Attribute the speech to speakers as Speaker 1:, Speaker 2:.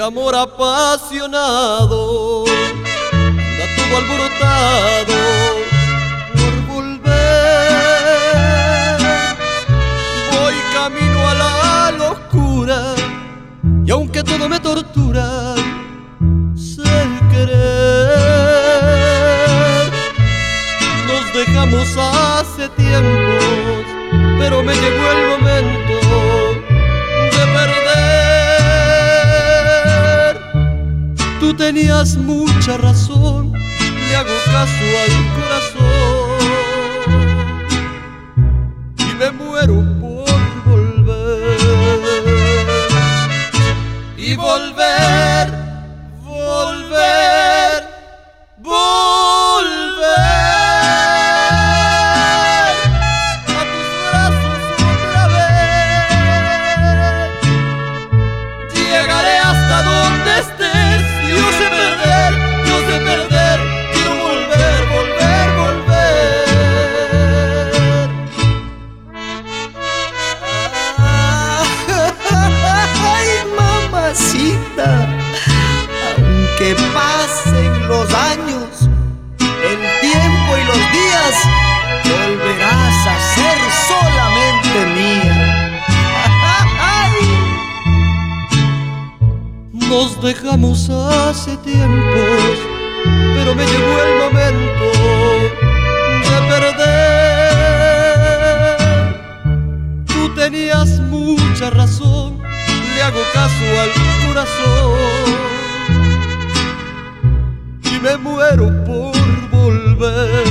Speaker 1: amor apasionado anda todo alborotado por volver. Voy camino a la locura y aunque todo me tortura, sé querer. Nos dejamos hace tiempos, pero me llegó el momento de perder. Tú tenías mucha razón, le hago caso al corazón y me muero por volver. Y volver, volver, volver a tus brazos otra vez. Llegaré hasta donde estés. Yo sé perder, quiero volver, volver, volver.
Speaker 2: Ay, mamacita, aunque pasen los años, el tiempo y los días, volverás a ser solamente mía.
Speaker 1: Nos dejamos hace tiempos, pero me llegó el momento de perder. Tú tenías mucha razón, le hago caso al corazón y me muero por volver.